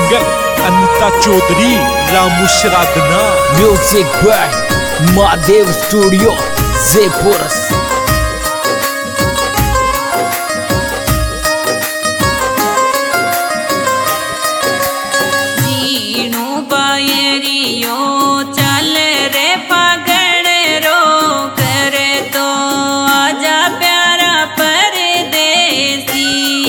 Singer Anita Chaudhary, Ramu श्रागना। Music by Mahadev studio Jaipur. चल रे पागल रो कर तो आजा प्यारा परदेसी।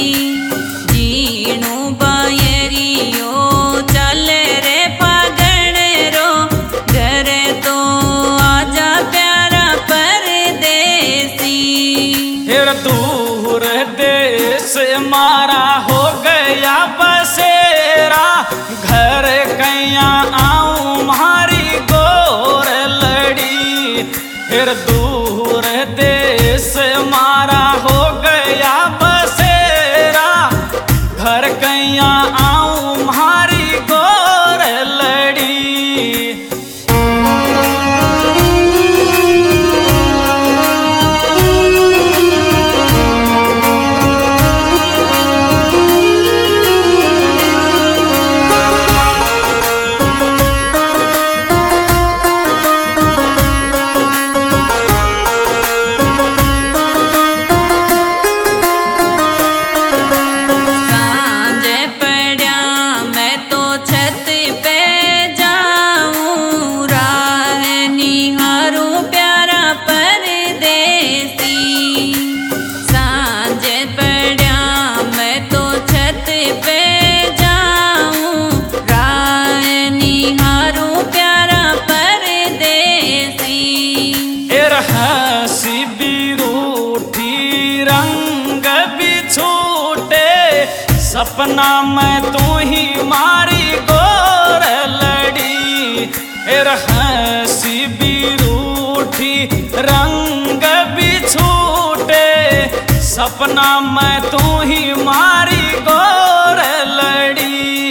जीणू बायरियो चल रे पागल रो घर तो आजा प्यारा परदेसी। फिर दूर देश मारा हो गया बसेरा, घर कैया आऊं मारी गोर लड़ी। फिर दूर देश मारा हो गया बसेरा, घर कैया आऊं मारी गोर लड़ी। हंसी बिरूठी रंग बिछूटे, सपना में तू ही मारी गोर लड़ी। फिर हंसी बिरूठी रंग बिछूटे, सपना में तू ही मारी गोर लड़ी।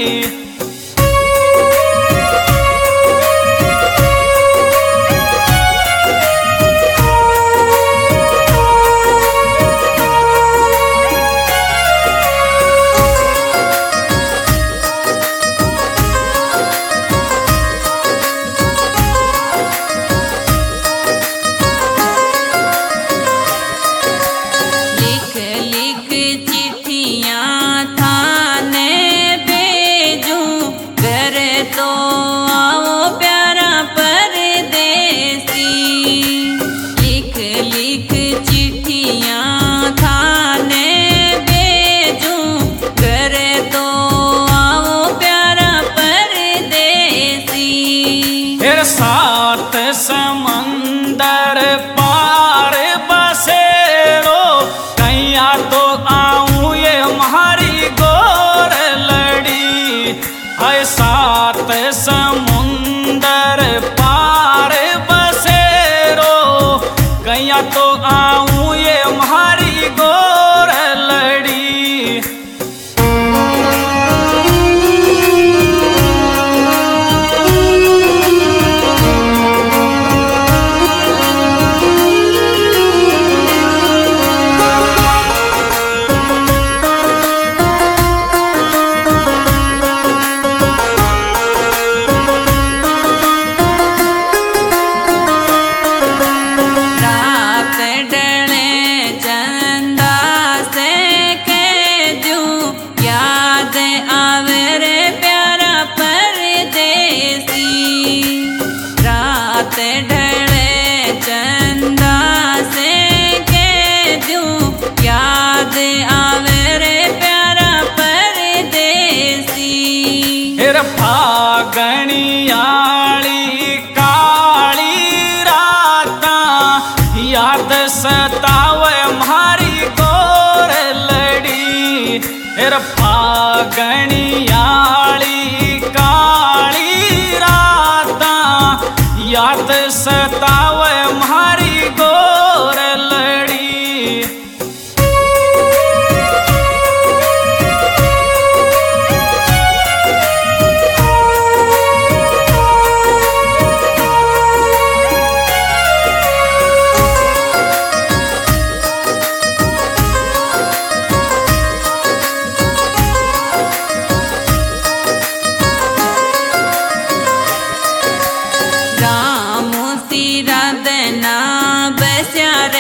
तो आओ प्यारा परदेसी। लिख लिख चिट्ठियाँ थाने भेजूं, घर तो आओ प्यारा परदेसी। फिर सात समंदर पार बसेरो, कैया तो आऊं ये मारी गोर लड़ी। हाय सात समुंदर पार बसेरो, कैया तो आऊं ये मारी गोर लड़ी। ढले चंदा से कह दूं, याद आवे रे प्यारा परदेसी। फिर फागणी आली काली राता, याद सतावे मारी गोर लड़ी। फिर फागणी आली काली राता, याद सतावे मारी गोर लड़ी। स्या रे